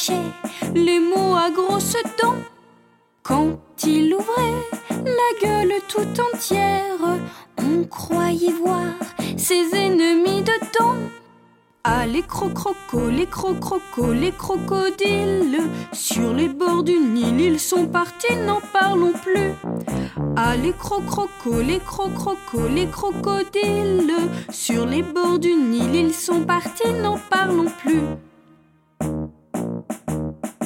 cachait les mots à grosses dents. Quand il ouvrait la gueule tout entière, on croyait voir ses ennemis dedans. Ah, les crocrocos, les crocrocos, les crocodiles, sur les bords du Nil, ils sont partis, n'en parlons plus. Ah, les crocrocos, les crocrocos, les crocodiles, sur les bords du Nil, ils sont partis, n'en parlons plus.